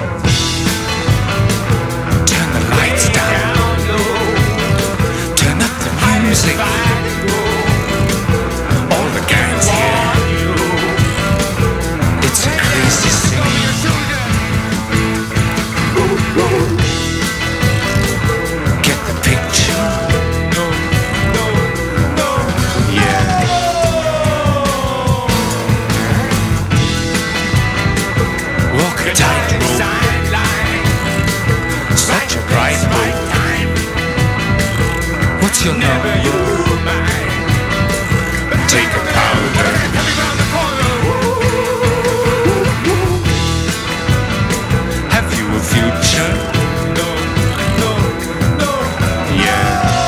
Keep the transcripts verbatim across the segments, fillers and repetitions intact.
Turn the lights down. Turn up the music. All the gangs here. It's a crazy scene. Get the picture? No, no, no. Yeah. Walk a tightrope. Such a bright time. What's your number? Take a powder. Have you a future? No, no, no. Yeah.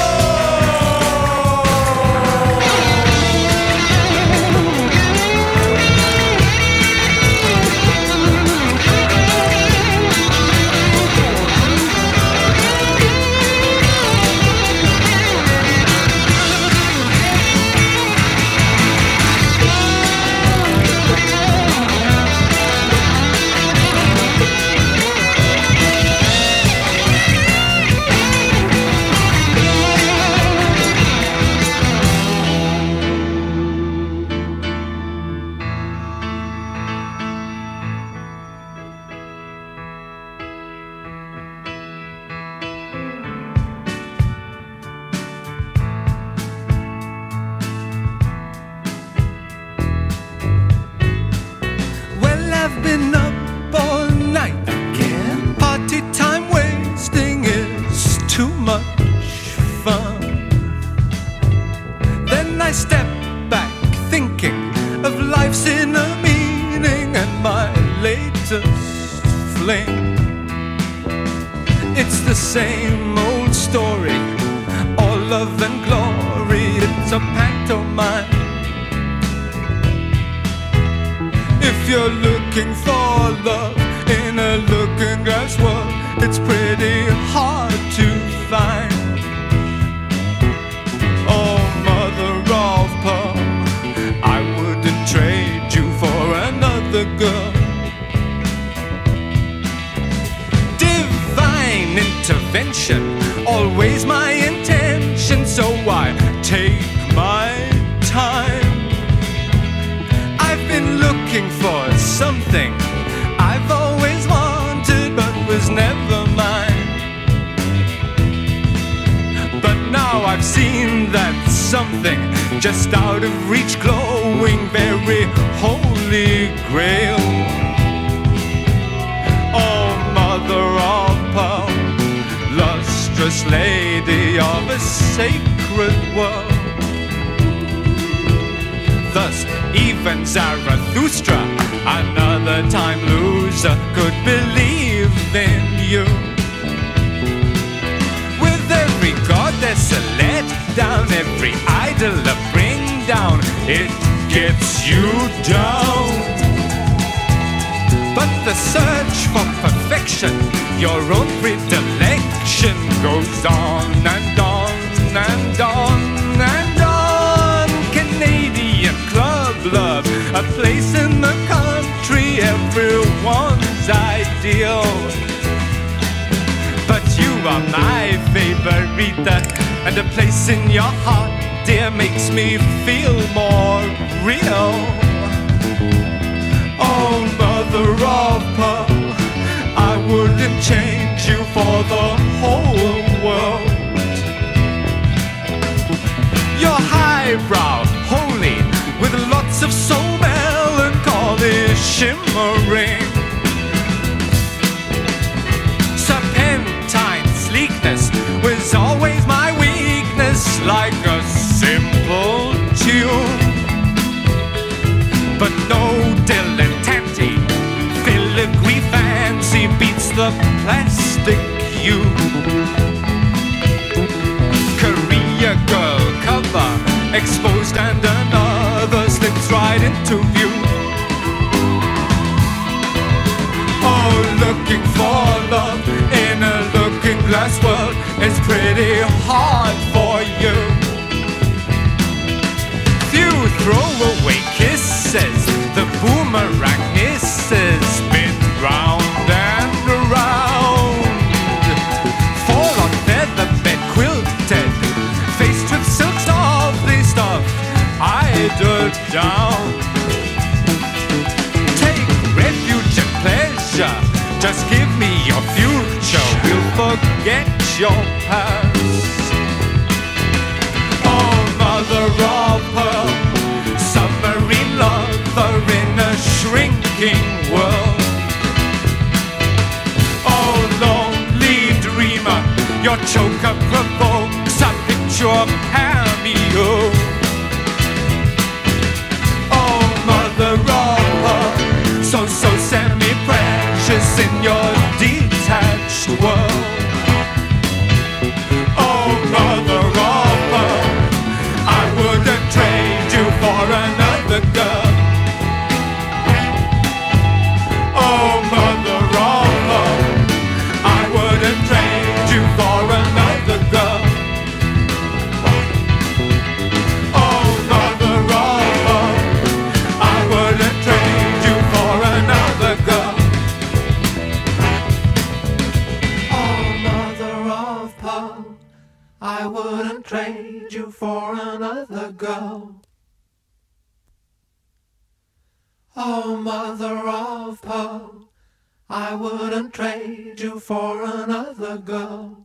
I've been up all night again. Party time wasting is too much fun. Then I step back thinking of life's inner meaning and my latest fling. It's the same old story, all love and glory. It's a pantomime. If you're looking for love in a looking glass world, it's pretty hard to find. Oh, mother of pearl, I wouldn't trade you for another girl. Divine intervention, always my intention, so I take my time. I've been looking for something I've always wanted but was never mine. But now I've seen that something just out of reach, glowing very holy grail. Oh, mother of pearl, lustrous lady of a sacred world. Thus, even Zarathustra, another time loser, could believe in you. With every goddess a let down, every idol a bring down, it gets you down. But the search for perfection, your own predilection, goes on and on and on and on. Canadian club love, a place in the country, everyone's ideal. But you are my favorita, and a place in your heart, dear, makes me feel more real. Oh, mother of pearl, I wouldn't change you for the whole world. You're highbrow, holy, with lots of soul melancholy shimmering. Serpentine sleekness was always my weakness, like a simple tune. But no dilettante, filigree fancy beats the plastic you. Korea girl cover, exposed and another slips right into view. Oh, looking for love in a looking glass world is pretty hard for you. Few throwaway kisses, the boomerang hisses, spin round and your past. Oh, mother of pearl, submarine lover in a shrinking world. Oh, lonely dreamer, your choker provokes a picture cameo. Oh, mother of pearl, so, so semi-precious in your detached world. Oh, mother of pearl, I wouldn't trade you for another girl. Oh, mother of pearl, I wouldn't trade you for another girl. Oh, mother of pearl, I wouldn't trade you for another girl. Oh, mother of pearl, I wouldn't trade you for another girl. Oh, mother of pearl, I wouldn't trade you for another girl.